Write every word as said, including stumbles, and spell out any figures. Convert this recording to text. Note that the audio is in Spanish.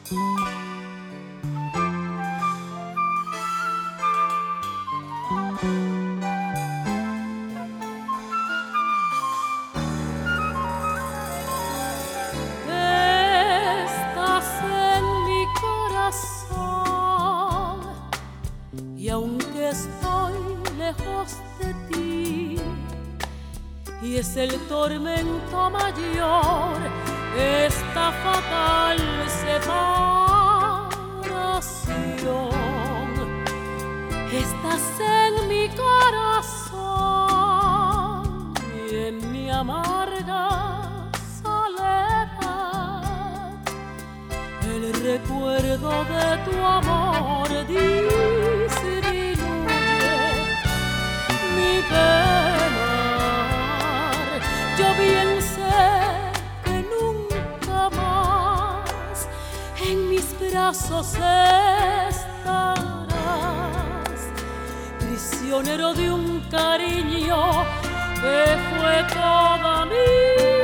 Estás en mi corazón y aunque estoy lejos de ti y es el tormento mayor, esta fatal separación, estás en mi corazón y en mi amarga soledad el recuerdo de tu amor disminuye mi penar. Yo bien sé que nunca más en mis brazos estarás, prisionero de un cariño que fue toda mi